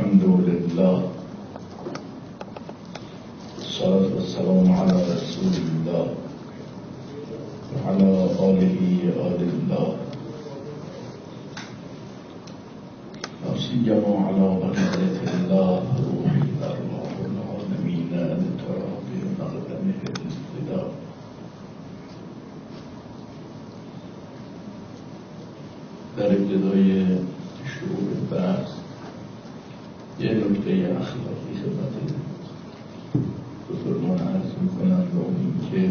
الحمد لله والصلاة والسلام على رسول الله وعلى آله آل الله نصيما على بقية الله روح الأرواح العالمين ترى بمقدمه الفداء. در ابتدای شروع بحث یه نکته اخلاقی خدمت بزرگان عرض میکنم و اون این که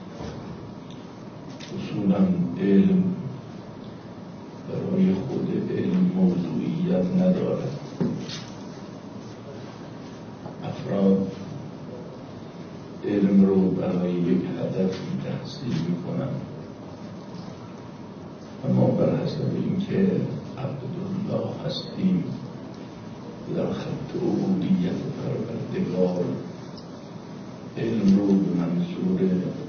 اصولا علم برای خود علم موضوعیت نداره. افراد علم رو برای یک هدفی تحصیل میکنن، اما بر حسب اینکه عبدالله هستیم در خط عبودیت پروردگار علم رو به منظور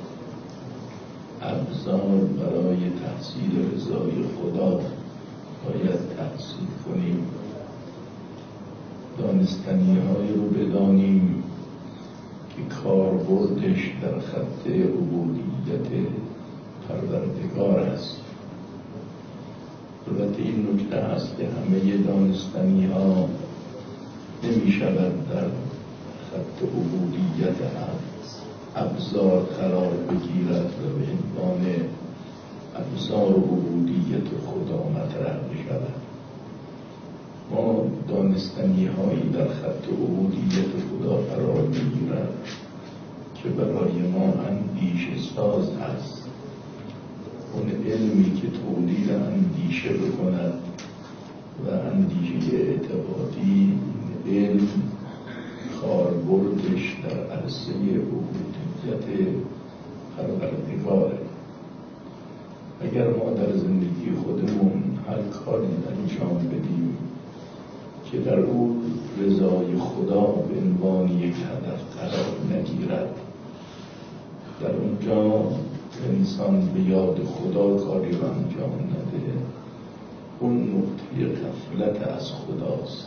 ابزار برای تحصیل رضای خدا باید تحصیل کنیم. دانستنی های رو بدانیم که کاربردش در خط عبودیت پروردگار است. البته این نکته است که همه دانستنی ها نمی شود در خط عبودیت ابزار قرار بگیرد و به عنوان ابزار عبودیت خدا مطرح بشود. ما دانستنی هایی در خط عبودیت خدا قرار بگیرد که برای ما اندیشه ساز است. اون علمی که تولید اندیشه بکند و اندیشه اعتقادی، علم کاربردش در عرصه عبودیت پروردگاره. اگر ما در زندگی خودمون هر کاری انجام بدیم که در او رضای خدا به عنوان یک هدف قرار نگیرد، در اونجا انسان به یاد خدا کاری رو انجام نده، اون نقطه غفلت از خداست.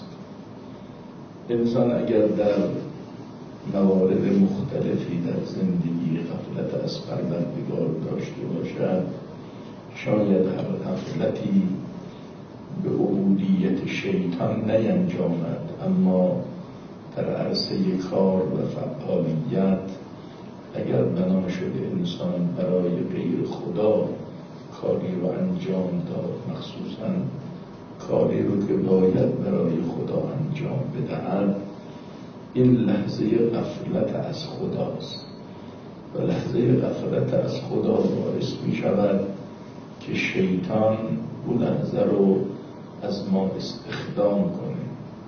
انسان اگر در موارد مختلفی در زندگی غفلت از پروردگار داشته باشد، شاید هر غفلتی به عبودیت شیطان نینجامد، اما در عرصه کار و فعالیت اگر بنا شده انسان برای غیر خدا کاری رو انجام داد، مخصوصاً کاری رو که باید برای خدا انجام بدهد، این لحظه غفلت از خداست و لحظه غفلت از خدا باعث می شود که شیطان اون لحظه رو از ما استخدام کنه.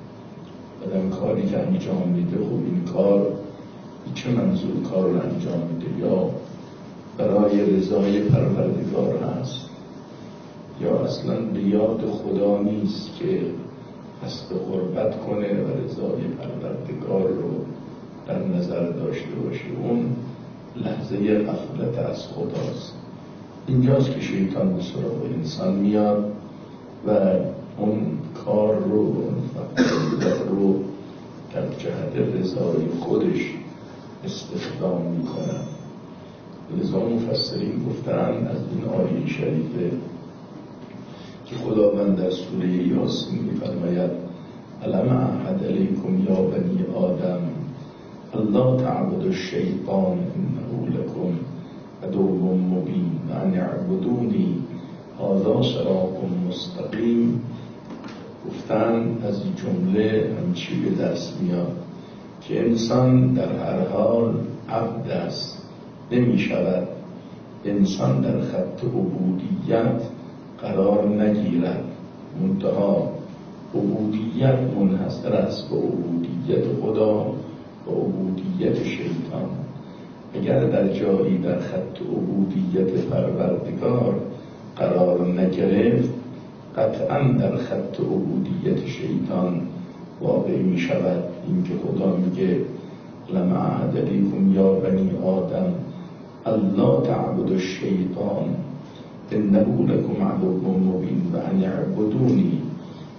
بدن کاری که انجام میده، خب این کار چه منظور کار رو انجام میده؟ یا برای رضای پروردگار هست یا اصلا به یاد خدا نیست که قصد قربت کنه و رضای پروردگار رو در نظر داشته باشه. اون لحظه غفلت از خداست. اینجاست که شیطان به سراغ انسان میاد و اون کار رو، اون فعالیت رو در جهت رضای خودش استخدام میکنن. لذا مفسرین گفتن از این آیه شریفه که خداوند در سوره یاسین میفرماید الم اعهد الیکم یا بنی آدم الا تعبدوا الشیطان انه لکم عدو مبین و ان اعبدونی هذا صراط مستقیم. گفتن از این جمله همچی به دست میاد که انسان در هر حال عبد است، نمی شود انسان در خط عبودیت قرار نگیرد. منتها عبودیت منحصر است به عبودیت خدا و عبودیت شیطان. اگر در جایی در خط عبودیت پروردگار قرار نگرفت، قطعا در خط عبودیت شیطان واقع می شود. این که خدا میگه لم اعهد الیکم یا بنی آدم الا تعبدوا الشیطان انه لکم عدو مبین و ان اعبدونی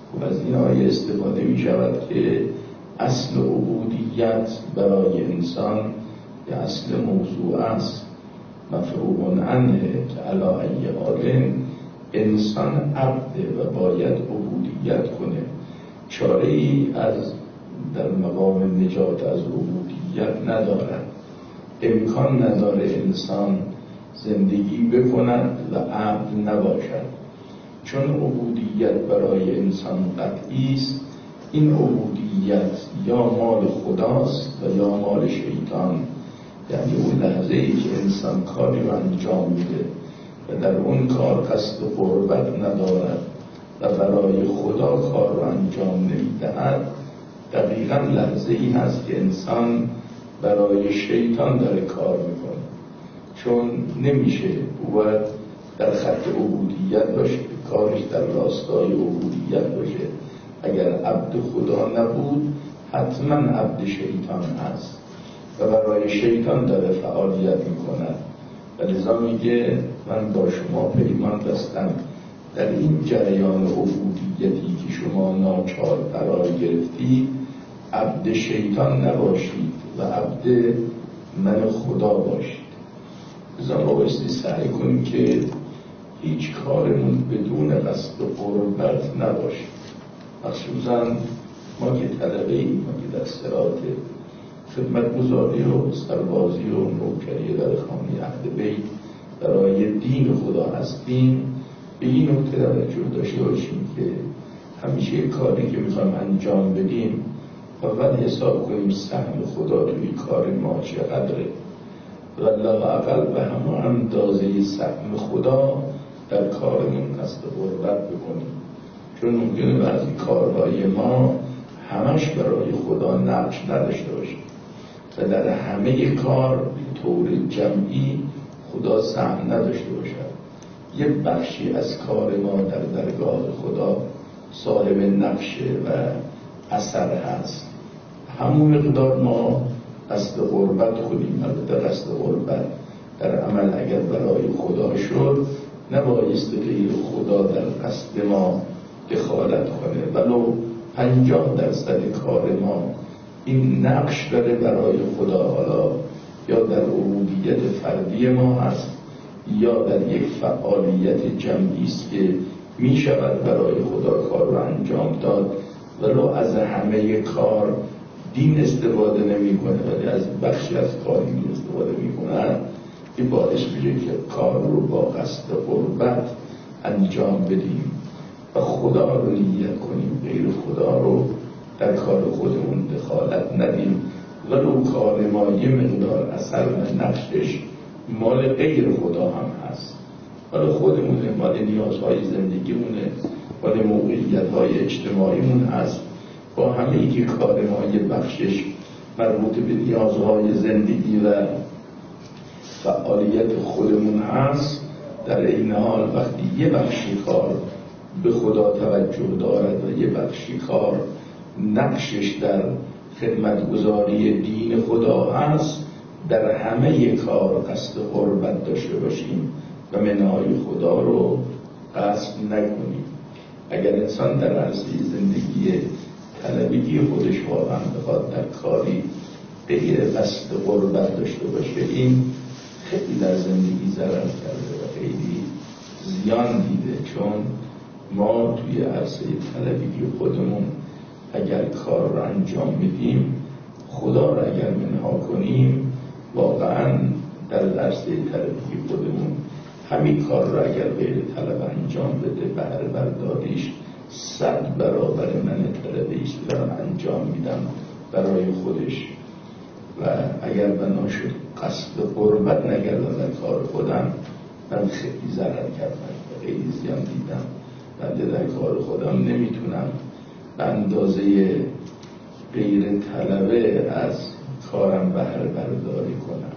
و از این آیه استفاده می شود که اصل عبودیت برای انسان به اصل موضوع است، مفروغ عنه که علی ای حال انسان عبده و باید عبودیت کنه. چاره ای از در مقام نجات از عبودیت ندارد، امکان نداره انسان زندگی بکند و عبد نباشد، چون عبودیت برای انسان قطعی است. این عبودیت یا مال خداست و یا مال شیطان، یعنی اون لحظه ای که انسان کاری رو انجام میده و در اون کار قصد قربت ندارد و برای خدا کار رو انجام نمیدهد، دقیقا لحظه ای هست که انسان برای شیطان داره کار میکنه، چون نمیشه او باید در خط عبودیت باشه، کارش در راستای عبودیت باشه. اگر عبد خدا نبود حتما عبد شیطان هست و برای شیطان داره فعالیت میکنه. و لذا میگه من با شما پیمان بستم در این جریان عبودیتی که شما ناچار قرار گرفتید عبد شیطان نباشید و عبد من خدا باشید. لذا ما بایستی سعی کنیم که هیچ کارمون بدون قصد قربت نباشه. مخصوصا ما که طلبه ایم، ما که در صراط خدمتگزاری و سربازی و نوکری در خانه اهل بیت برای دین خدا هستیم، به این نکته توجه داشته باشیم که همیشه کاری که میخوایم انجام بدیم اول حساب کنیم سهم خدا توی کار ما چقدره و لااقل به همه اندازه سهم خدا در کارمون قصد قربت بکنیم، چون ممکنه بعضی کارهای ما همش برای خدا نقش نداشته باشه و در همه کار به طور جمعی خدا سهم نداشته باشد. یه بخشی از کار ما در درگاه خدا صاحب نقشه و اثر هست، همون مقدار ما قصد قربت کنیم. البته قصد قربت در عمل اگر برای خدا شد نبایست غیر خدا در قصد ما دخالت کنه، ولو 50% کار ما این نقش داره برای خدا، حالا یا در عبودیت فردی ما هست یا در یک فعالیت جمعی است که می شود برای خدا کار رو انجام داد، ولو از همه کار دین استفاده نمی کنه ولی از بخشی از کار دین استفاده می کنه، این باعث میشه که کار رو با قصد قربت انجام بدیم و خدا رو نیت کنیم، غیر خدا رو در کار خودمون دخالت ندیم، ولو کار ما یه مقدار اثر و نقشش مال غیر خدا هم هست، مال خودمونه، مال نیازهای زندگیمونه، مال موقعیت‌های اجتماعیمون هست. با همه ای که کار ما یه بخشش مربوط به نیازهای زندگی و فعالیت خودمون هست، در این حال وقتی یه بخشی کار به خدا توجه دارد و یه بخشی کار نقشش در خدمتگزاری دین خدا هست، در همه کار قصد قربت داشته باشیم و منهای خدا رو قصد نکنیم. اگر انسان در عرصه زندگی طلبگی خودش واقعا بخواد در کاری غیر قصد قربت داشته باشه، این خیلی در زندگی ضرر کرده و خیلی زیان دیده، چون ما توی عرصه طلبگی خودمون اگر کار رو انجام بدیم، خدا رو اگر منها کنیم، واقعا در عرصه طلبگی خودمون همین کار رو اگر غیر طلب انجام بده، بهره برداریش 100 برابر من طلبیش دارم انجام میدم برای خودش. و اگر بنا شد قصد قربت نگردم در کار خودم، من خیلی ضرر کردم و خیلی زیان دیدم. بنده در کار خودم نمیتونم به اندازه غیر طلبه از کارم بهره برداری کنم.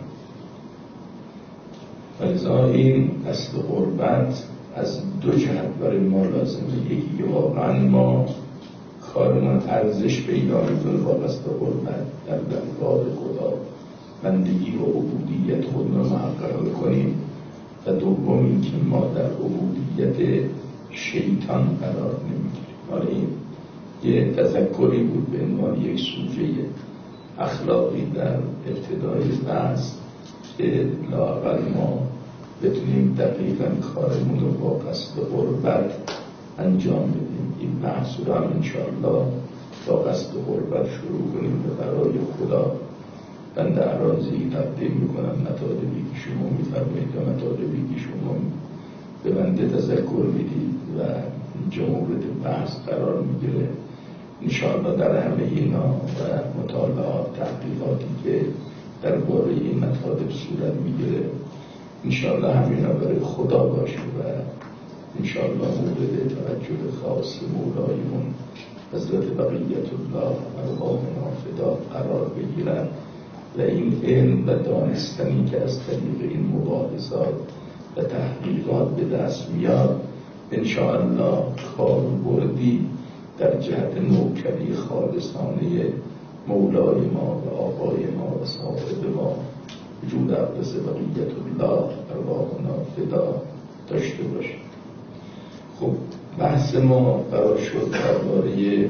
ولذا این قصد قربت از دو جهت برای ما لازمه. یکی واقعا ما کارمون ارزش پیدا میکنه با قصد قربت در درگاه خدا، بندگی و عبودیت خود رو محقق کنیم، و دوم اینکه ما در عبودیت شیطان قرار نمیگیریم. حالا این یه تذکری بود به عنوان یک سوژه اخلاقی در ابتدای بحث که لااقل ما بتونیم دقیقاً کارمون رو با قصد غربت انجام بدیم. این بحث رو هم انشاءالله با قصد غربت شروع کنیم به برای خدا. بنده اراضی تقدیم میکنم، مطالبی که شما میفرمایید و مطالبی که شما به بنده تذکر میدید و اینجا مورد بحث قرار میگیره. انشاءالله در همه اینا و مطالعات تحقیقاتی که درباره این مطالب صورت میگیره انشاءالله همینا برای خدا باشه و انشاءالله مورد توجه خاص مولایمون حضرت بقیت الله ارواحنا فدا قرار بگیرن و این علم و دانستنی که از طریق این مباحثات و تحقیقات به دست میاد انشاءالله کاربردی در جهت نوکری خالصانه مولای ما و آقای ما و صاحب ما وجود اقدس بقیت الله ارواحنا فدا داشته باشه. خب بحث ما قرار شد درباره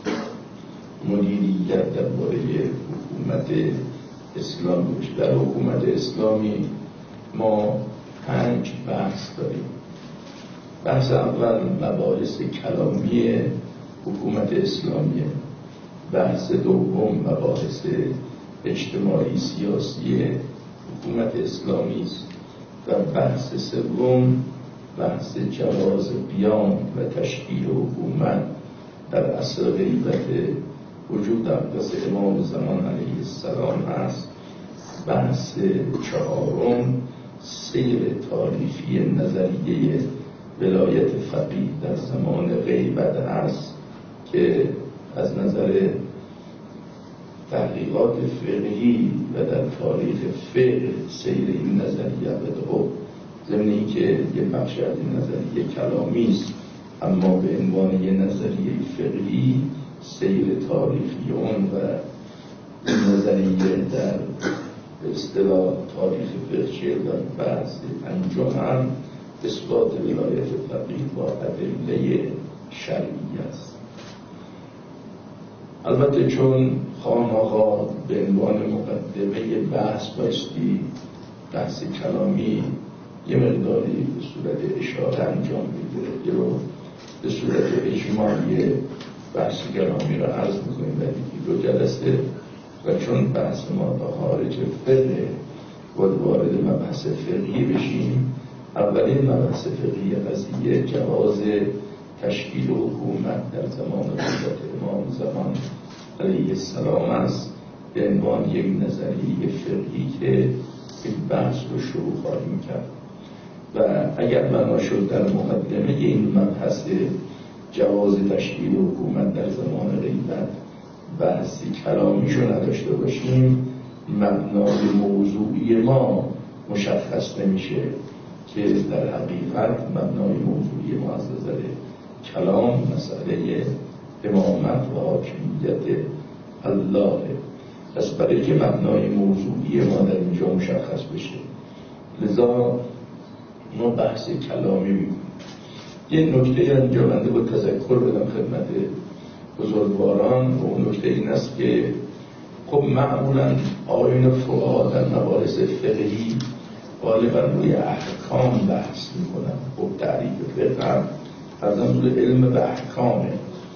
مدیریت، درباره حکومت اسلامی. در حکومت اسلامی ما 5 بحث داریم. بحث اول مباحث کلامی حکومت اسلامیه. بحث دوم مباحث اجتماعی سیاسی حکومت اسلامی است و بحث سوم بحث جواز قیام و تشکیل حکومت در عصر غیبت وجود اقدس امام زمان علیه السلام است. بحث چهارم سیر تاریخی نظریه ولایت فقیه در زمان غیبت است که از نظر تحقیقات فقهی و در تاریخ فقه سیر این نظریه بدو ضمن که یه بخش از این نظریه کلامی است اما به عنوان یه نظریه فقهی سیر تاریخی اون و این نظریه در اصطلاح تاریخ فقهی و بحث انجمن اثبات ولایت فقیه با ادله شرعی است. البته چون خانه‌ها به عنوان مقدمه بحث بایستی بحث کلامی یه مقداری به صورت اشاره انجام میگیره، یه رو به صورت اجمالی بحث کلامی رو عرض میکنیم در این جلسه و چون بحث ما تا خارج فقه وارد مبحث فقهی بشیم. اولین مبحث فقهی قضیه جواز تشکیل حکومت در زمان حضرت امام زمان علیه السلام است به عنوان یک نظریه فقهی که این بحث رو شروع خواهیم کرد و اگر بنا شد در مقدمه این مبحث جواز تشکیل حکومت در زمان غیبت بحثی کلامیشو نداشته باشیم مبنای موضوعی ما مشخص نمیشه که در حقیقت مبنای موضوعی ما از نظر کلام مسئله امامت و حاکمیت الله. پس برای که مبنای موضوعی ما در اینجا مشخص بشه لذا ما بحث کلامی میکنیم. یه نکته اینجا بنده با تذکر بدم خدمت بزرگواران و اون نکته این است که خب معمولا آیین فقها در مباحث فقهی غالبا روی احکام بحث میکنن. خب تعریف فقه هم از نظر علم به احکامه.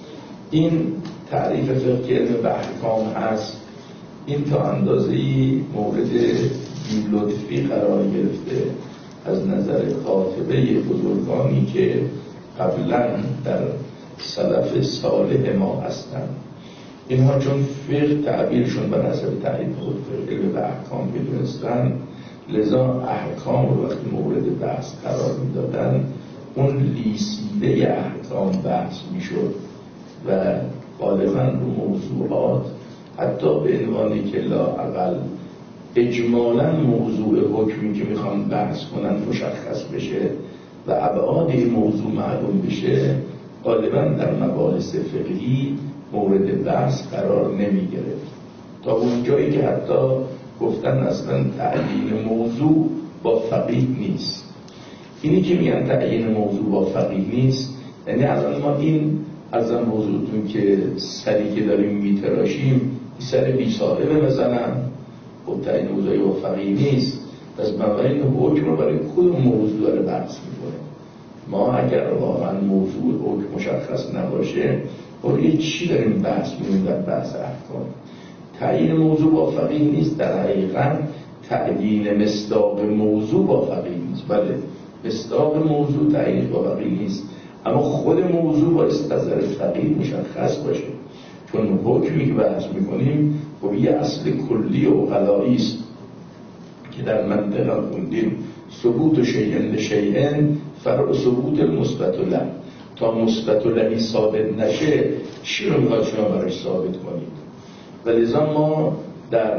این تعریف فقه علم به احکام هست این تا اندازه‌ای مورد بی‌لطفی قرار گرفته از نظر خاطبه بزرگانی که قبلا در سلف صالح ما هستند. اینها چون فقه تعبیرشون بر حسب تعریف خود علم به احکام میدونستن لذا احکام رو وقتی مورد بحث قرار میدادن اون لیسیده احکام بحث میشد و غالبا رو موضوعات حتی به عنوانی که لااقل اجمالا موضوع حکمی که میخوان بحث کنن مشخص بشه و ابعاد این موضوع معلوم بشه غالبا در مباحث فقهی مورد بحث قرار نمی گرفت تا اونجایی که حتی گفتن اصلا تعیین موضوع با فقیه نیست. اینی که میگن تعیین موضوع با فقیه نیست یعنی الان ما این ازم موضوعتون که سری که داریم میتراشیم این سر بیچاره بزنم، خب تا این موضوعی وفقی نیست. پس بنابراین حکم رو برای کدوم موضوع داره بحث میکنه. ما اگر واقعا موضوع حکم مشخص نباشه برای چی داریم بحث میکنیم در بحث احکام؟ تعیین موضوع وفقی نیست، در حقیقت تعیین مصداق موضوع وفقی نیست. بله مصداق موضوع تعیین وفقی نیست، اما خود موضوع باید از نظر فقیه مشخص باشه، چون حکمی که بحث میکنیم خب یه اصل کلی و غلایی است که در منطقه خوندیم ثبوت شیء لشیء فرع ثبوت المثبت له. تا مثبت لهی ثابت نشه چی رو میخواد شما براش ثابت کنید؟ ولذا ما در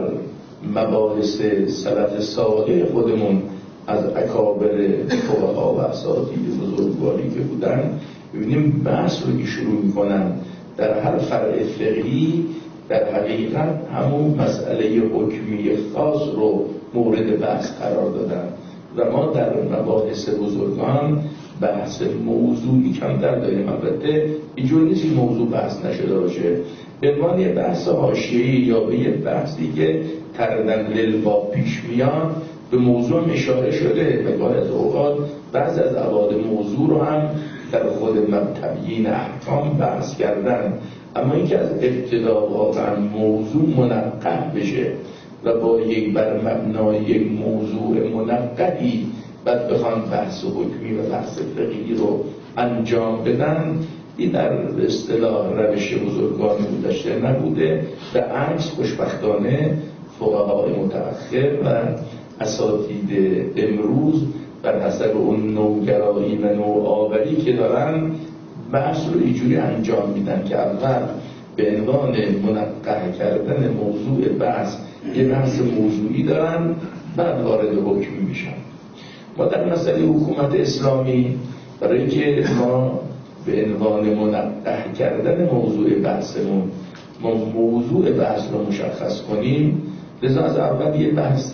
مباحث سلف صالح خودمون از اکابر فقها و اساتید بزرگواری که بودن ببینیم بحث رو که شروع میکنن در هر فرع فقهی در حقیقت همون مسئله حکمی خاص رو مورد بحث قرار دادن و ما در مباحث بزرگان بحث موضوعی کمتر داریم. البته اینجور نیست این موضوع بحث نشده باشه، به عنوان یه بحث حاشیه‌ای یا به یه بحثی که تردن للباب پیش میاد به موضوع اشاره شده و گاهی از اوقات بعض از ابعاد موضوع رو هم در خود تبیین احکام بحث کردن. اما اینکه از ابتدا واقعا موضوع منقح بشه و با یک بر مبنای یک موضوع منقحی بعد بخوان بحث حکمی و بحث فقهی رو انجام بدن، این در اصطلاح روش بزرگان گذشته نبوده. به عکس خوشبختانه فقهای متأخر و اساتید امروز بر حسب اون نوگرایی و نوآوری که دارن بحث رو اینجوری انجام میدن که اول به عنوان منقح کردن موضوع بحث یه بحث موضوعی دارن، بعد وارد حکمی میشن. ما در مسئله حکومت اسلامی برای که ما به عنوان منقح کردن موضوع بحثمون ما موضوع بحث رو مشخص کنیم، لذا از اول یه بحث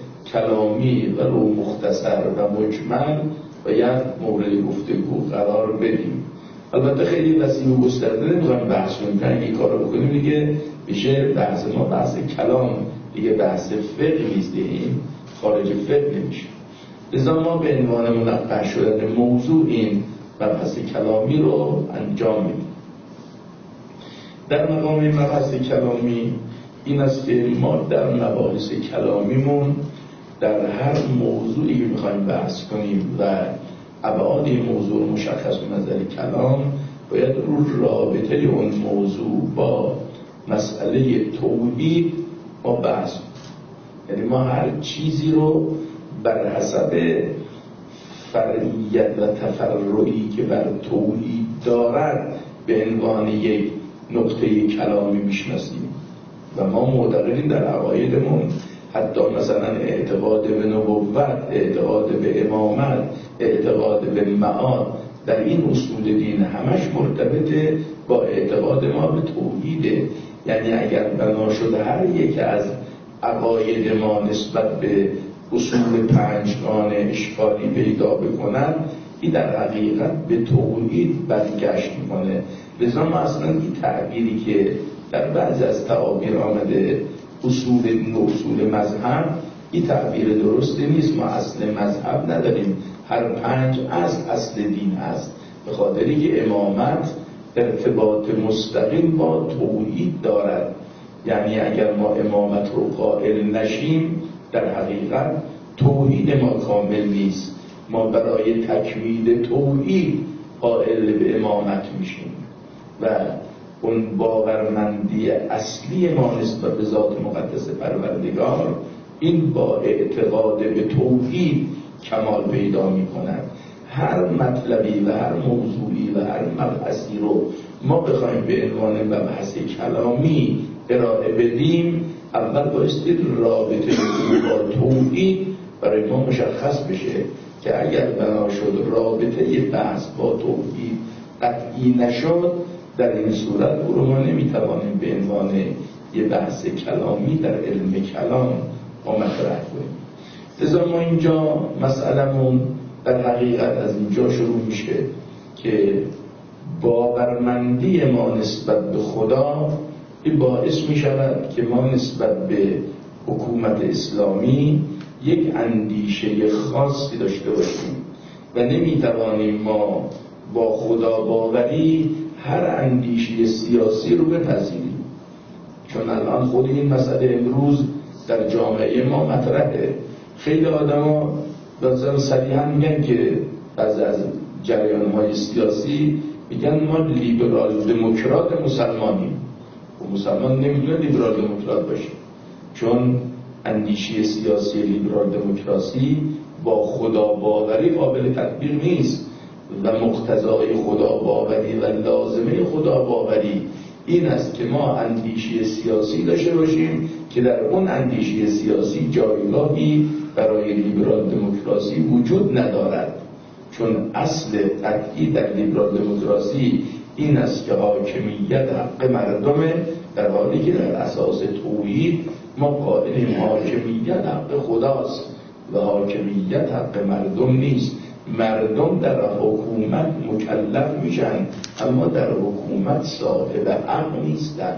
کلامی و رو مختصر و مجمل باید مورد گفتگو قرار بدیم. البته خیلی وسیع و گسترده نمی‌خوایم بحث کنیم، اگه کار رو بکنیم دیگه میشه بحث ما بحث کلام، دیگه بحث فقه نیست، خارج فقه نمیشه. لذا ما به عنوان منقح شدن موضوع این مبحث کلامی رو انجام میدیم. در مقام مبحث کلامی این است که ما در مباحث کلامیمون در هر موضوعی که میخوایم بحث کنیم و ابعاد موضوع مشخص به نظر کلام باید رو رابطه اون موضوع با مسئله توحید ما بحث کنیم. یعنی ما هر چیزی رو بر حسب فرعیت و تفرعی که بر توحید دارد به عنوان یک نقطه کلامی میشناسیم و ما معتقدیم در عقایدمون حتی مثلا اعتقاد به نبوت، اعتقاد به امامت، اعتقاد به معاد در این اصول دین همش مرتبطه با اعتقاد ما به توحیده. یعنی اگر بنا شده هر یک از عقاید ما نسبت به اصول پنجگانه اشکالی پیدا بکنن، این در حقیقت به توحید برگشت میکنه. لذا ما اصلا این تعبیری که در بعضی از تعابیر آمده اصول مذهب، این تعبیر درسته نیست. ما اصل مذهب نداریم، هر پنج اصل دین هست، به خاطری که امامت ارتباط مستقیم با توحید دارد. یعنی اگر ما امامت رو قائل نشیم در حقیقت توحید ما کامل نیست، ما برای تکمیل توحید قائل به امامت میشیم و اون باورمندی اصلی ما نسبت به ذات مقدس پروردگار این با اعتقاد به توحید کمال پیدا می کند. هر مطلبی و هر موضوعی و هر مبحثی رو ما بخوایم به عنوان مبحث کلامی ارائه بدیم، اول بایستی رابطه با توحید برای ما مشخص بشه که اگر بنا شد رابطه بحث با توحید قطعی نشد، در این صورت او رو ما نمیتوانیم به عنوان یه بحث کلامی در علم کلام ما مطرح کنیم. لذا ما اینجا مسئلمون در حقیقت از اینجا شروع میشه که باورمندی ما نسبت به خدا این باعث می شود که ما نسبت به حکومت اسلامی یک اندیشه خاصی داشته باشیم و نمی توانیم ما با خدا باوری هر اندیشه سیاسی رو بپذیریم. چون الان خود این مسئله امروز در جامعه ما مطرحه. خیلی آدما مثلا صریحا میگن که بعضی از جریان‌های سیاسی میگن ما لیبرال دموکرات مسلمانیم. و مسلمان نمیدونه لیبرال دموکرات باشه، چون اندیشه سیاسی لیبرال دموکراسی با خدا باوری قابل تطبیق نیست و مقتضای خدا باوری و لازمه خدا باوری این است که ما اندیشه سیاسی داشته باشیم که در اون اندیشه سیاسی جایگاهی برای لیبرال دموکراسی وجود ندارد. چون اصل قطعی در لیبرال دموکراسی این است که حاکمیت حق مردمه، در حالی که در اساس توحید ما قائلیم حاکمیت حق خداست و حاکمیت حق مردم نیست. مردم در حکومت مکلف میشن اما در حکومت صاحب حق نیستن.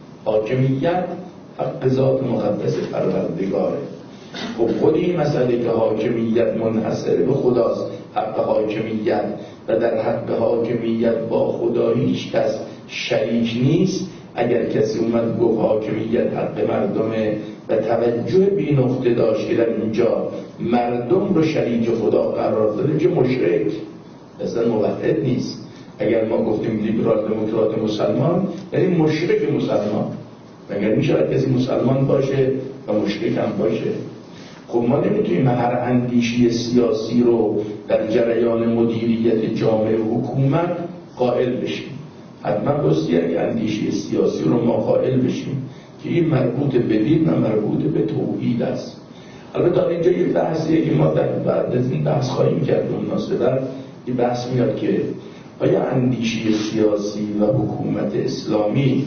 حاکمیت حق ذات مقدس پروردگاره. خب خود این مسئله که حاکمیت منحصر به خداست، حق حاکمیت، و در حق حاکمیت با خدا هیچ کس شریک نیست. اگر کسی اومد گفت حاکمیت حق مردمه و توجه بی نقطه داشت که در اینجا مردم رو شریک خدا قرار داده، چه مشرک، اصلا موحد نیست. اگر ما گفتیم لیبرال دموکرات مسلمان یعنی مشرک مسلمان، مگر میشه کسی مسلمان باشه و مشرک هم باشه؟ خب ما نمیتونیم هر اندیشه سیاسی رو در جریان مدیریت جامعه و حکومت قائل بشیم. حتما بایستی یک اندیشه سیاسی رو ما قائل بشیم که این مربوط به دین و مربوط به توحید است. البته اینجا یک بحثیه که ما در بعد از این بحث خواهیم کرد. مناسبت این بحث میاد که آیا اندیشه سیاسی و حکومت اسلامی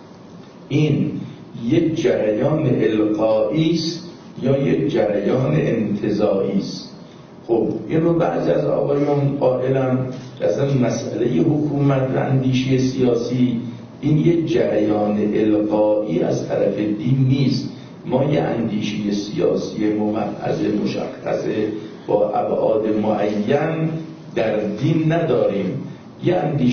این یک جریان القایی است یا یک جریان انتزاعی است؟ خب این رو بعضی از آقایون قائلن که اصلا مسئله حکومت و اندیشه سیاسی این یک جریان القایی از طرف دین نیست. ما یه اندیشه سیاسی ممحض مشخصه با ابعاد معین در دین نداریم. یه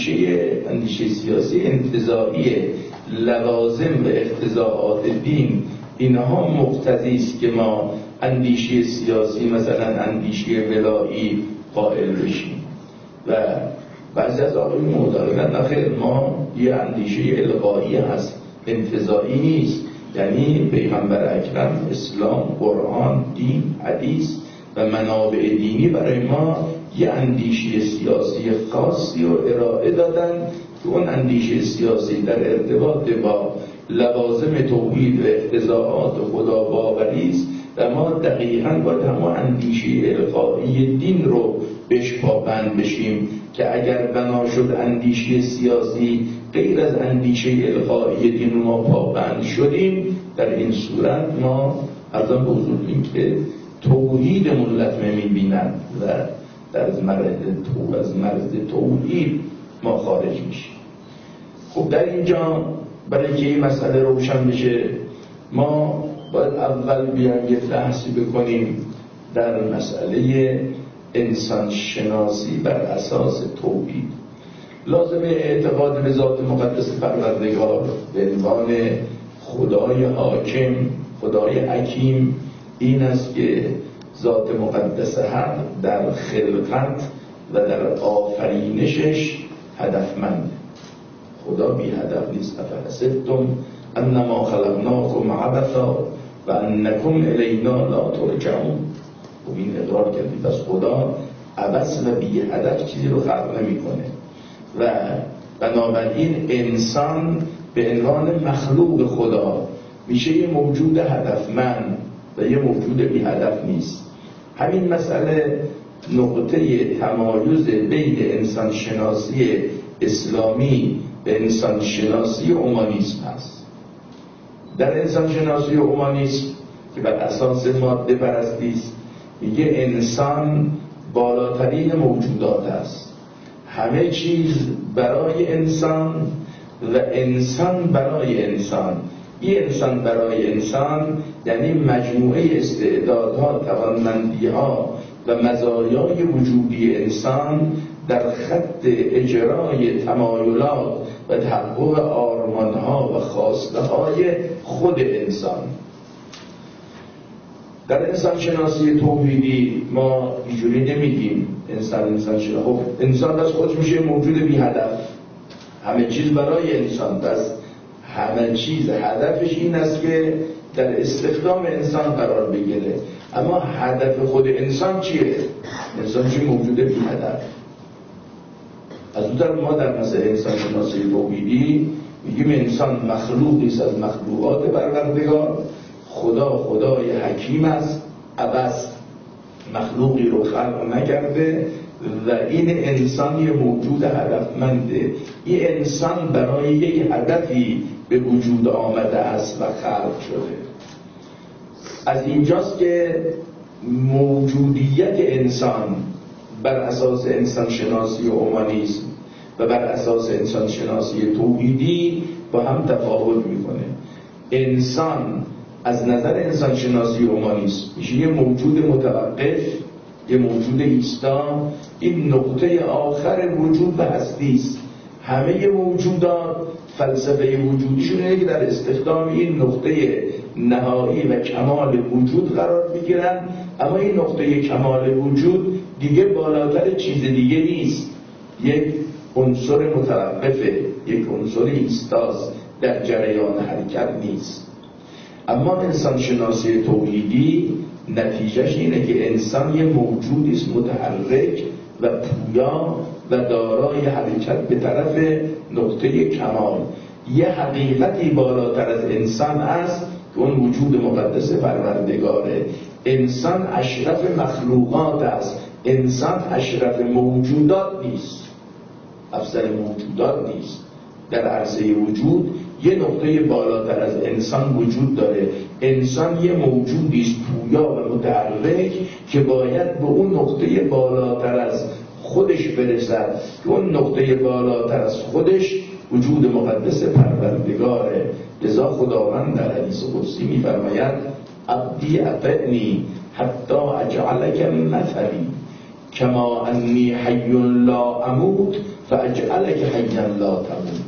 اندیشه سیاسی انتزاعیه. لوازم و اقتضاعات دین اینها مقتضی است که ما اندیشه سیاسی مثلا اندیشه ولایی قائل بشیم. و بعضی از آقایون معتقدند نخیر، ما یه اندیشه القایی هست، انتزاعی نیست. یعنی پیغمبر اکرم، اسلام، قرآن، دین، حدیث و منابع دینی برای ما یه اندیشه سیاسی خاصی رو ارائه دادن که اون اندیشه سیاسی در ارتباط با لوازم توحید و اقتضاعات خدا باوری است و ما دقیقاً باید همون اندیشه القایی دین رو بهش پابند بشیم که اگر بنا شد اندیشه سیاسی غیر از اندیشه القایی دین رو ما پابند شدیم، در این صورت ما از آن بزرگیم که توحید ملت می‌بینند و از مرز توحید ما خارج میشیم. خب در اینجا برای که این مسئله روشن بشه ما باید اول بیایم یه بحثی بکنیم در مسئله انسان شناسی بر اساس توحید. لازمه اعتقاد به ذات مقدس پروردگار به عنوان خدای حاکم، خدای حکیم این است که ذات مقدس حق در خلقت و در آفرینشش هدفمند. خدا بی هدف نیست. افحسبتم انما خلقناکم عبثا و انکم الینا لا ترجعون. و این اقرار کردید از خدا عبث و بی هدف چیزی رو خلق نمی‌کنه و بنابراین انسان به عنوان مخلوق خدا میشه یه موجود هدفمند و یه موجود بی هدف نیست. همین مسئله نقطه تمایز بین انسان شناسی اسلامی به انسان شناسی اومانیسم هست. در انسان شناسی اومانیسم که بر اساس ماده پرستی است، میگه انسان بالاترین موجودات است. همه چیز برای انسان و انسان برای انسان. این انسان برای انسان یعنی مجموعه استعدادها، توانمندی‌ها و مزایای وجودی انسان در خط اجرای تمایلات و تحقق آرمان‌ها و خواسته‌های خود انسان. در انسان شناسی توحیدی ما اینجوری نمیگیم انسان شناسی. خب انسان از خودش میشه موجود بی هدف، همه چیز برای انسان، پس همه چیز هدفش این است که در استخدام انسان قرار بگیره. اما هدف خود انسان چیه؟ انسان چیه؟ موجود بی هدف. از اون طرف ما در مسئله انسان شناسی توحیدی میگیم انسان مخلوقی است از مخلوقات پروردگار. خدای حکیم است، عبث مخلوقی رو خلق نکرده و این انسان یه موجود هدفمنده. این انسان برای یک هدفی به وجود آمده است و خلق شده. از اینجاست که موجودیت انسان بر اساس انسان شناسی و اومانیسم و بر اساس انسان شناسی توحیدی با هم تفاوت میکنه. انسان از نظر انسان شناسی و اومانیسم میشه یه موجود متوقف، یه موجود ایستا. این نقطه آخر وجود و هستی است. همه موجودات فلسفه وجودیشون اینه که در استخدام این نقطه نهایی و کمال وجود قرار بگیرن. اما این نقطه کمال وجود دیگه بالاتر چیز دیگه نیست، یک عنصر متوقفه، یک عنصر ایستاست، در جریان حرکت نیست. اما انسان شناسی توحیدی نتیجهش اینه که انسان یه موجودی است متحرک و پویا و دارای حرکت به طرف نقطه کمال. یه حقیقتی بالاتر از انسان است که اون وجود مقدس پروردگاره. انسان اشرف مخلوقات است، انسان اشرف موجودات نیست، افضل موجودات نیست. در عرصه وجود یه نقطه بالاتر از انسان وجود داره. انسان یه موجودی است پویا و متحرک که باید به اون نقطه بالاتر از خودش برسد که اون نقطه بالاتر از خودش وجود مقدس پروردگاره. لذا خداوند در حدیث قدسی می‌فرماید عبدی اطعنی حتی اجعلک مثلی کما انی حی لا اموت فاجعلک حیا لا تموت.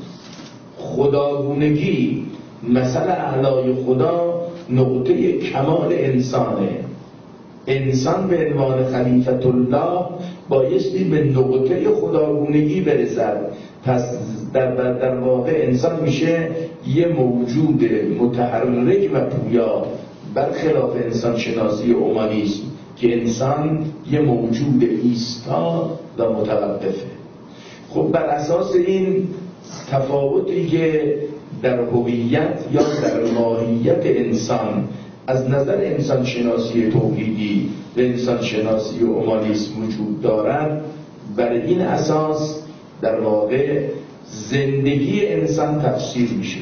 خداگونگی مثل اعلای خدا نقطه کمال انسانه. انسان به عنوان خلیفت الله بایستی به نقطه خداگونگی برسد. پس در واقع انسان میشه یه موجود متحرک و پویا، برخلاف انسان شناسی اومانیسم که انسان یه موجود ایستا و متوقفه. خب بر اساس این تفاوتی که در هویت یا در ماهیت انسان از نظر انسان شناسی توحیدی و انسان شناسی و اومانیسم وجود دارد، بر این اساس در واقع زندگی انسان تفسیر میشه.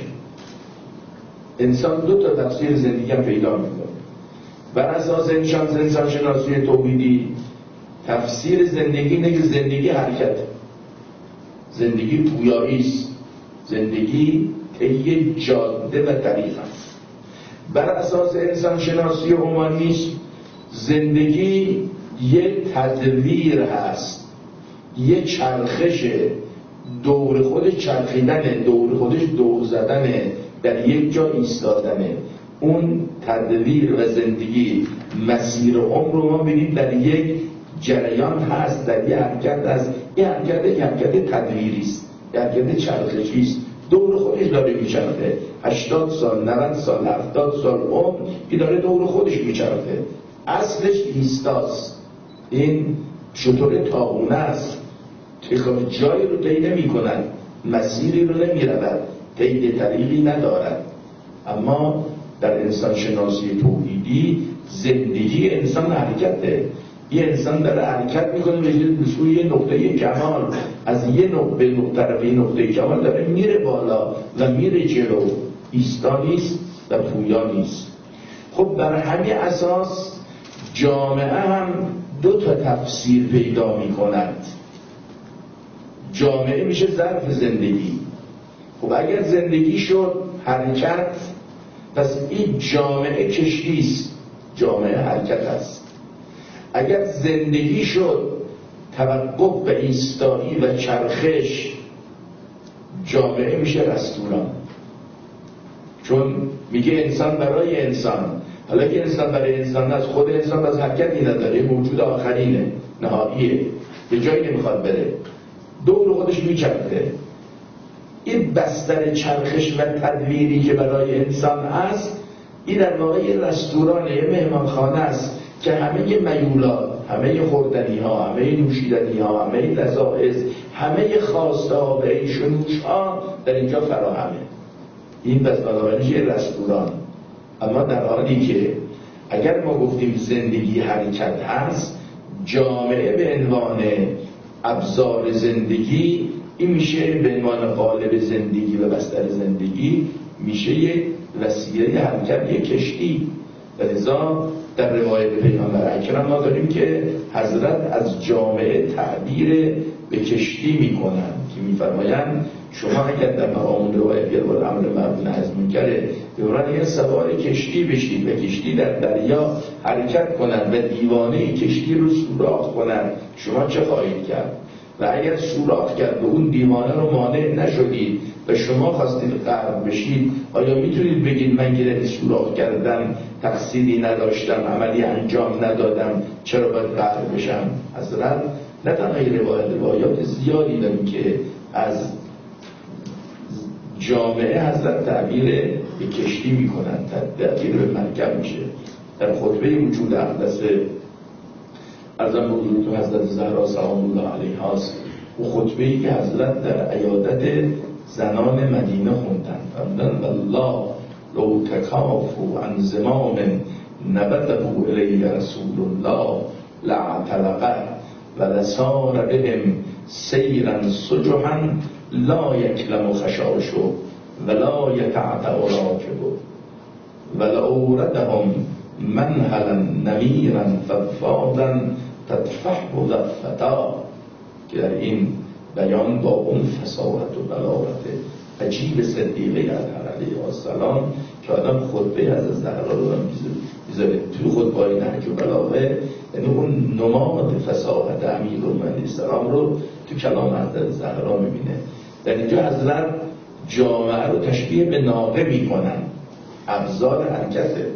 انسان دو تا تفسیر زندگی هم پیدا میکنه. بر اساس انسان شناسی توحیدی تفسیر زندگی اینه که زندگی حرکت، زندگی پویایی است، زندگی طی جاده و طریق است. بر اساس انسان شناسی و اومانیسم زندگی یک تدویر هست، یک چرخش، دور خودش چرخیدنه، دور خودش دور زدنه، در یک جا ایستادنه. اون تدویر و زندگی مسیر عمر رو ما ببینیم در یک جریان هست، در یک حرکت هست. این حرکت تدویری است، یک حرکت چرخشی است، دور خودش داره میچرخه. 80 سال، 90 سال، 70 سال عمر که داره دور خودش میچرخه. اصلش ایستاست. این شطور طاغونه است، جایی رو طی نمی کند، مسیری رو نمی رود، طی طریقی ندارد. اما در انسان شناسی توحیدی زندگی انسان حرکته. یه انسان داره حرکت میکنه به سوی یه نقطه کمال، از یه طرف یه نقطه کمال داره میره بالا و میره جلو، ایستا نیست و پویا نیست. خب بر همین اساس جامعه هم دو تا تفسیر پیدا میکند. جامعه میشه ظرف زندگی. خب اگر زندگی شد حرکت، پس این جامعه کشتیست، جامعه حرکت است. اگر زندگی شد توقف و ایستایی و چرخش، جامعه میشه رستوران. چون میگه انسان برای انسان. حالا که انسان برای انسان است، خود انسان از حرکتی نداره، موجود آخرینه، نهاییه، به جایی نمیخواد بره، دور خودش میچرخه. این بستر چرخش و تدویری که برای انسان هست، این در واقع یه رستوران، یه مهمانخانه است که همه میولات، همه خوردنی ها، همه نوشیدنی ها، همه لذائذ، همه خواسته ها و عیش و نوش ها در اینجا فراهمه. این بس بنابراین یه رستوران. اما در حالی که اگر ما گفتیم زندگی حرکت هست، جامعه به عنوان ابزار زندگی، این میشه به عنوان قالب زندگی و بستر زندگی، میشه یک وسیله حرکت، یک کشتی. و لذا در روایت پیغمبر اکرم ما داریم که حضرت از جامعه تعبیر به کشتی میکنن که میفرمایند شما اگر در مقام روایت گرد امر معروف نهی از منکر دوران یه سوار کشتی بشید و کشتی در دریا حرکت کنند و دیوانه کشتی رو سوراخ کنند، شما چه خواهید کرد؟ و اگر سوراخ کرد و اون دیوانه رو مانع نشدید و شما خواستید غرق بشید، آیا میتونید بگید من گره سوراخ کردم، تقصیری نداشتم، عملی انجام ندادم، چرا باید غرق بشم؟ حضرت نه تنها روایات زیادی داریم که از جامعه حضرت تعبیر به کشتی میکنن، تعبیر به مرکب میشه. در خطبه وجود اقدس ارزم بزرگتون حضرت زهرا سلام الله علیها هست، و خطبه‌ای که حضرت در عیادت زنان مدینه خوندن، فرمودن والله لو تکافوا عن زمام نبته الیه رسول الله لعتلقه و لسار بهم سیرا سجحا لا یکلم خشاش ولا یتعتع راکب ولأوردهم منهلا نمیرا فضفاضا تدفحه ضفتا. که در این بیان با اون فصاحت و بلاغت عجیب صدیقه اطهر علیه السلام که آدم خطبه از زهرا رو هم بیزاره توی خطبه نهج و بلاغه، یعنی اون نماد فصاحت امیرالمومنین السلام رو تو کلام حضرت زهرا میبینه. در اینجا حضرت جامعه رو تشبیه به ناقه میکنن، ابزار حرکته.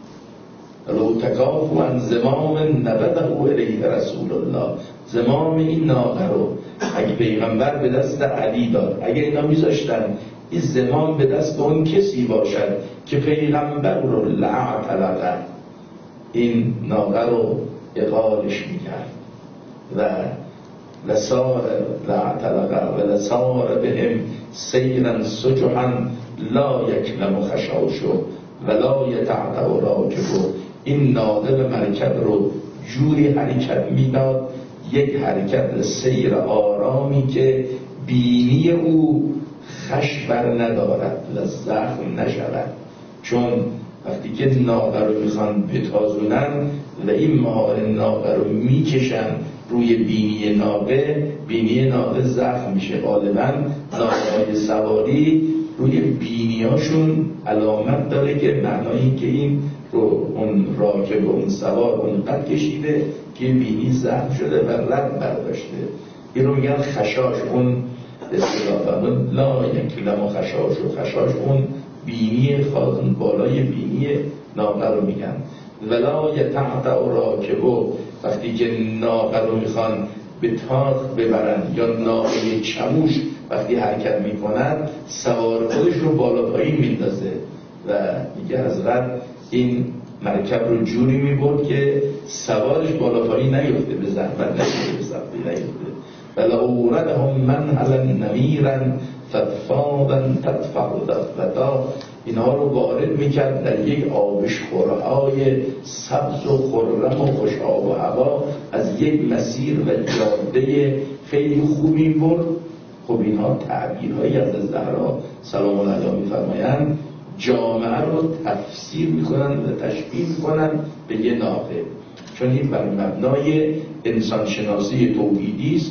لو تکافوا عن زمام نبته الیه رسول الله، زمام این ناقه رو اگه پیغمبر به دست علی داد، اگه اینا میذاشتن این زمام به دست اون کسی باشد که پیغمبر رو لعتلقه، این ناقه رو اقالش میکرد و لسار لعتلقه و لسار بهم سیرا سجحا لا یکلم خشاشو ولا یتعتع راکبو. این ناقه به مرکب رو جوری حرکت میداد، یک حرکت سیر آرامی که بینی او خش بر ندارد و زخم نشود. چون وقتی که ناقه رو میخوان بتازونن و این مهار ناقه رو میکشن روی بینی ناقه زخم میشه. غالبا ناقه‌های سواری روی بینیاشون علامت داره که معنای این که این رو اون راکب و اون سوار اونقدر کشیده که بینی زخم شده و رد برداشته. این رو میگن خشاش. اون اصطلاح لا یکلم خشاش، و خشاش اون بینی خاطن بالای بینی ناقه رو میگن. ولا یتعتع راکبو، وقتی که ناقه رو میخوان به تاخ ببرن یا ناقه چموش وقتی حرکت میکنن سوار خودش رو بالا پایین میندازه و میگه حضرت این مرکب رو جوری میبرد که سوارش بالا پایین نیفته، به زحمت نیفته، به سختی نیفته. ولأوردهم منهلا نمیرا فضفاضا تدفع ضفتا، اینها رو وارد میکرد در یک آبشخورهای سبز و خرم و خوش آب و هوا، از یک مسیر و جاده خیلی خوبی برد. خب اینها تعبیرهایی از زهرا سلام الله علیها میفرمایند جامعه رو تفسیر میکنن و تشبیه میکنن به یه ناقه، چون این بر مبنای انسانشناسی توحیدی است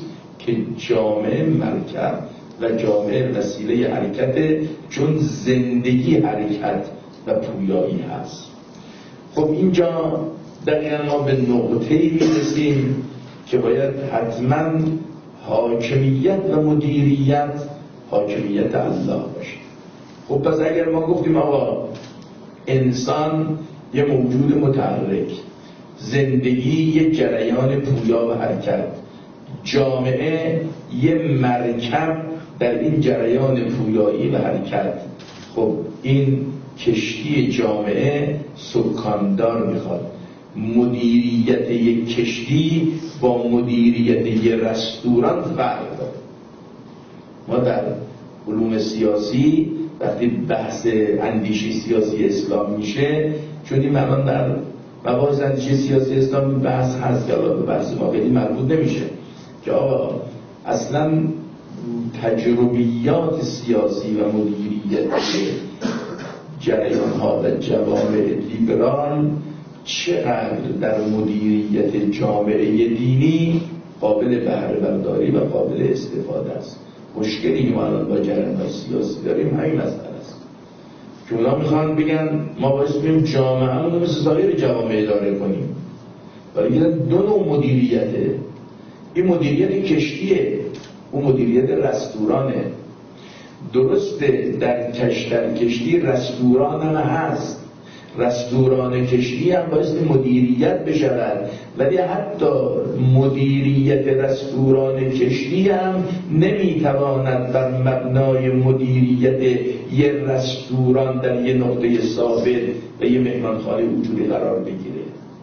که جامعه مرکب و جامعه وسیله حرکت، چون زندگی حرکت و پویایی هست. خب اینجا دقیقا ما به نقطه‌ای میرسیم که باید حتما حاکمیت و مدیریت حاکمیت الله باشه. خب پس اگر ما گفتیم آقا انسان یه موجود متحرک، زندگی یه جریان پویا و حرکت، جامعه یه مرکب در این جریان پویایی و حرکت، خب این کشتی جامعه سکاندار میخواد. مدیریت یک کشتی با مدیریت یک رستوران فرق داره. ما در علوم سیاسی وقتی بحث اندیشه سیاسی اسلام میشه، چون این الان در مباحث اندیشه سیاسی اسلام بحث هست که به بحث ما خیلی مربوط نمیشه که آقا اصلا تجربیات سیاسی و مدیریت جریان ها و جوامع لیبرال چقدر در مدیریت جامعه دینی قابل بهره برداری و قابل استفاده است. مشکلی ما الان با جریان سیاسی داریم همین مسئله است که اونا میخوان بگن ما باید بریم جامعه رو مثل سایر جوامع اداره کنیم، ولی دو نوع مدیریته. این مدیریت کشتیه، اون مدیریت رستورانه. درسته در کشتی رستوران هم هست، رستوران کشتی هم باید مدیریت بشود، ولی حتی مدیریت رستوران کشتی هم نمیتواند بر مبنای مدیریت یه رستوران در یه نقطه ثابت و یه مهمانخانه وجودی قرار بگیره.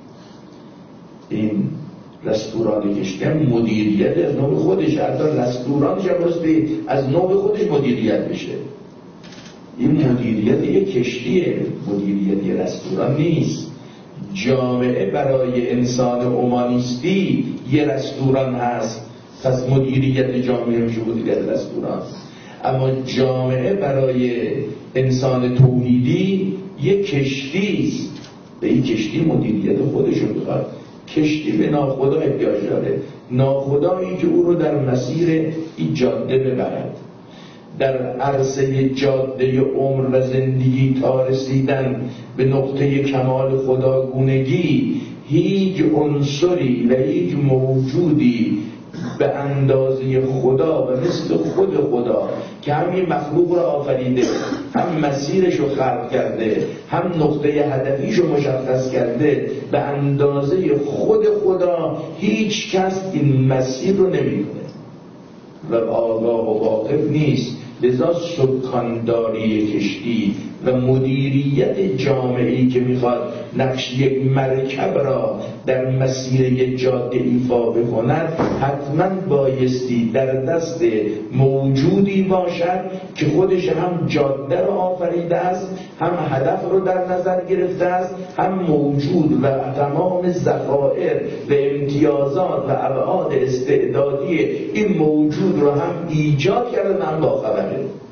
این رستوران کشتی هم مدیریت از نوع خودش، حتی رستورانش هم باید از نوع خودش مدیریت بشه. این مدیریت یک کشتیه، مدیریت یک رستوران نیست. جامعه برای انسان اومانیستی یه رستوران هست، پس مدیریت جامعه میشه مدیریت رستوران. اما جامعه برای انسان توحیدی یک کشتی است، به این کشتی مدیریت خودشون میخواد. کشتی به ناخدا احتیاج داره، ناخدایی که او رو در مسیر این جاده ببرد، در عرصه جاده عمر و زندگی تا رسیدن به نقطه کمال خداگونگی. هیچ عنصری و هیچ موجودی به اندازه خدا و مثل خود خدا که هم این مخلوق را آفریده، هم مسیرش رو خلق کرده، هم نقطه هدفیش رو مشخص کرده، به اندازه خود خدا هیچ کس این مسیر رو نمی‌کنه و آگاه و واقف نیست. لذا سکانداری کشتی و مدیریت جامعه‌ای که میخواد نقش یک مرکب را در مسیر یک جاده ایفا بکند، حتما بایستی در دست موجودی باشد که خودش هم جاده را آفریده است، هم هدف رو در نظر گرفته است، هم موجود و تمام ذخایر و امتیازات و ابعاد استعدادی این موجود رو هم ایجاد کرده و هم باخبره.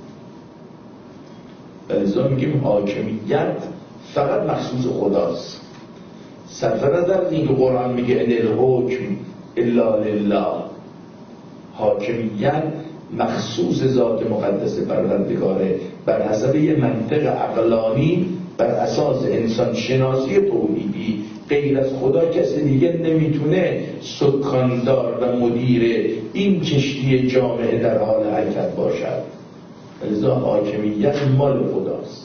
لذا میگیم حاکمیت فقط مخصوص خداست. صرف نظر این که قرآن میگه ان الحکم الا لله، حاکمیت مخصوص ذات مقدس پروردگاره بر حسب یه منطق عقلانی، بر اساس انسان شناسی توحیدی. غیر از خدا کسی دیگه نمیتونه سکاندار و مدیر این کشتی جامعه در حال حرکت باشد. لذا حاکمیت مال خداست.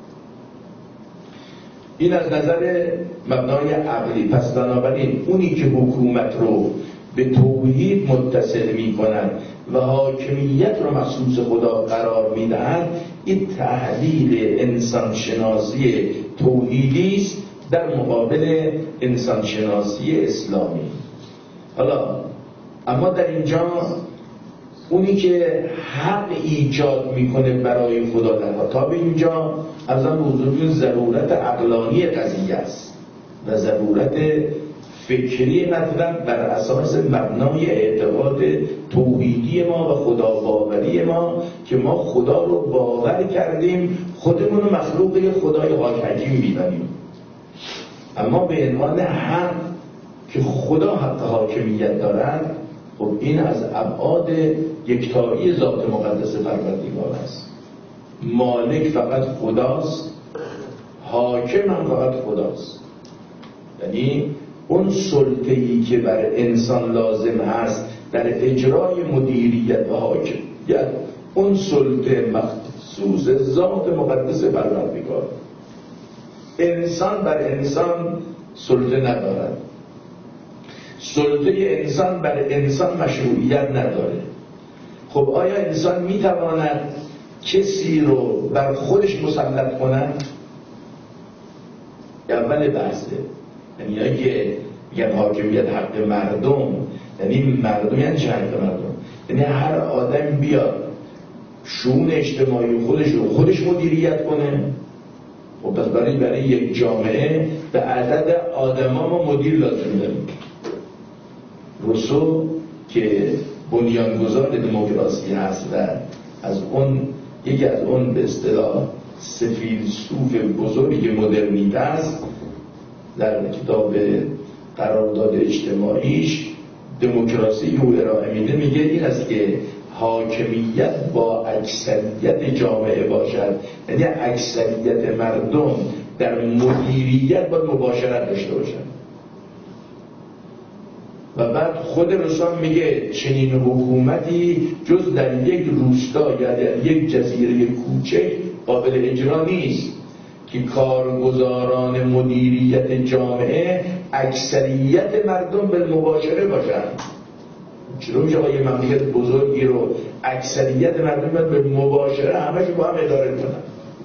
این از نظر مبنای عقلی. پس بنابراین اونی که حکومت رو به توحید متصل می کند و حاکمیت رو مخصوص خدا قرار می دهد، این تحلیل انسانشناسی توحیدی است در مقابل انسانشناسی اسلامی. حالا اما در اینجا اونی که حق ایجاد میکنه برای خدا در تا به اینجا از آن بزرگ ضرورت عقلانی قضیه است و ضرورت فکری مطلب بر اساس مبنای اعتقاد توحیدی ما و خدا باوری ما که ما خدا رو باور کردیم، خودمون رو مخلوق خدای حکیم می‌دانیم. اما به عنوان حق که خدا حق حاکمیت دارد، خب این از ابعاد یکتایی ذات مقدس پروردگار است. مالک فقط خداست، حاکم هم فقط خداست. یعنی اون سلطه‌ای که بر انسان لازم هست در اجرای مدیریت و حاکمیت، اون سلطه مخصوص ذات مقدس پروردگار. انسان بر انسان سلطه ندارد، سلطه انسان بر انسان مشروعیت نداره. خب آیا انسان میتواند کسی رو بر خودش مسلط کند؟ اول بحثه. یعنی اگه میگن حاکمیت حق مردم، یعنی مردم یعنی چه حق مردم؟ یعنی هر آدم بیاد شؤون اجتماعی خودش مدیریت کنه. خب پس برای یک جامعه به عدد آدما ما مدیر لازم داریم. روسو که بنیانگذار دموکراسی هست و یکی از اون به اصطلاح سفیلسوف بزرگ مدرنیته است، در کتاب قرارداد اجتماعیش دموکراسی که او ارائه میده میگه این است که حاکمیت با اکثریت جامعه باشد، یعنی اکثریت مردم در مدیریت باید مباشرت داشته باشند. و بعد خود رسول میگه چنین حکومتی جز در یک روستا یا در یک جزیره کوچک قابل اجرا نیست که کارگزاران مدیریت جامعه اکثریت مردم به مباشره باشند. چرا میشه یه مملکت بزرگی رو اکثریت مردم به مباشره همه با هم اداره کنن؟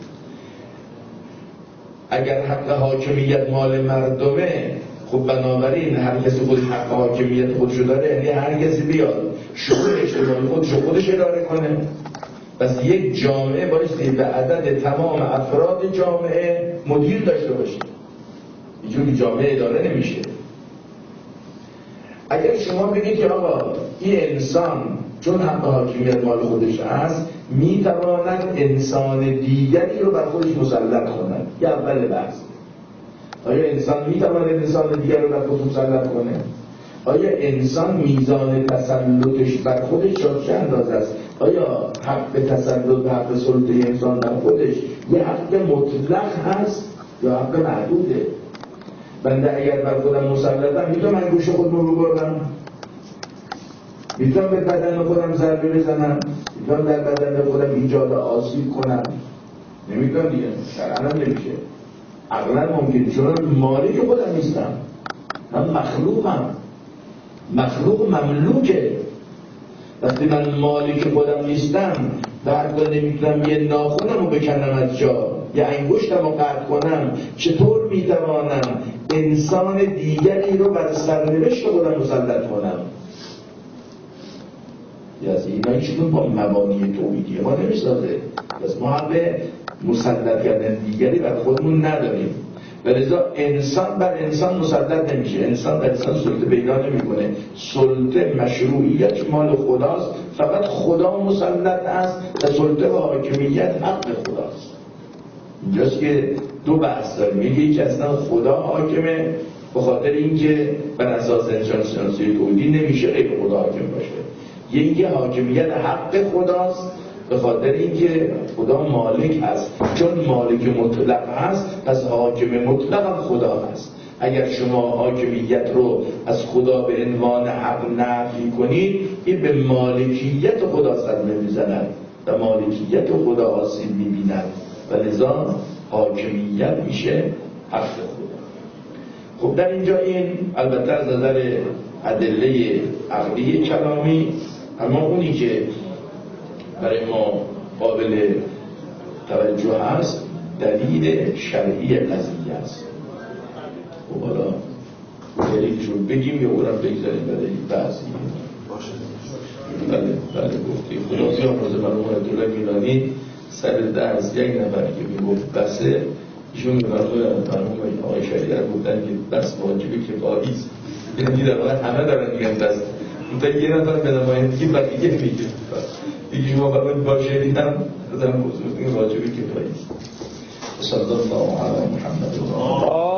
اگر حق حاکمیت مال مردمه، خب بنابراین هر کسی خودش حق حاکمیت خودشو داره، یعنی هر کسی بیاد شؤون اجتماعی خودش اداره کنه. پس یک جامعه بایستی به عدد تمام افراد جامعه مدیر داشته باشه، اینجوری جامعه اداره نمیشه. اگر شما بگید که آقا این انسان چون حق حاکمیت مال خودش هست میتواند انسان دیگری رو بر خودش مسلط کند، یه اول بحث. آیا انسان میتواند انسان دیگری رو بر خودش مسلط کنه؟ آیا انسان میزان تسلطش بر خودش چه اندازه است؟ آیا حق تسلط و حق سلطه انسان بر خودش یه حق مطلق هست یا حق محدوده؟ بنده اگر بر خودم مسلطم میتونم گوش خودم رو بردم، میتونم به بدن خودم ضربه بزنم، میتونم در بدن خودم ایجاد آسیب کنم؟ نمیتونم دیگه، شرعاً نمیشه. عقلاً ممکنه، چون مالک خودم نیستم، من مخلوقم. مخلوق مملوکه. وقتی من مالک خودم نیستم، بعد نمیتونم یه ناخونم رو بکنم از جا، یه انگشتم رو قطع کنم، چطور میتوانم انسان دیگری رو بر سرنوشت خودم مسلط کنم؟ از اینا هیچکدوم با مبانی توحیدی ما نمیسازه. پس ما هم به مسلط کردن دیگری بر خودمون نداریم، ولذا انسان بر انسان مسلط نمیشه، انسان بر انسان سلطه پیدا نمیکنه. سلطه مشروعیت مال خداست، فقط خدا مسلط است و سلطه و حاکمیت حق خداست. اینجاست که دو بحث داریم. یکی اصلا خدا حاکمه به خاطر اینکه بر اساس انسان شناسی توحیدی نمیشه غیر خدا حاکم باشه. یکی حاکمیت حق خداست به خاطر اینکه خدا مالک هست، چون مالک مطلق هست پس حاکم مطلق هم خدا هست. اگر شما حاکمیت رو از خدا به عنوان حق نفی کنید، این به مالکیت خدا صدمه میزند و مالکیت خدا آسیب میبیند و لذا حاکمیت میشه حق خدا. خب در اینجا این البته از نظر ادله عقلی کلامی، اما اونی که برای ما قابل توجه هست دلیل شرعی قضیه است. خب حالا دلیلشون بگیم یا اونم بگذاریم برای بعضی باشه. بله گفتی خدا بیامرزه مرحوم آیت الله گیلانی سر درس یک نفر که میگفت بسه، ایشون مرحوم آقای شریعت بودن که بس واجبی کفایی است. یعنی در واقع همه دارن میگن بس، تا یه نفر به نمایندگی بقیه میگه دیگه شما فقط باشه دیدم بزنم بزرگ واجبی کفایی است. صلی الله علی محمد.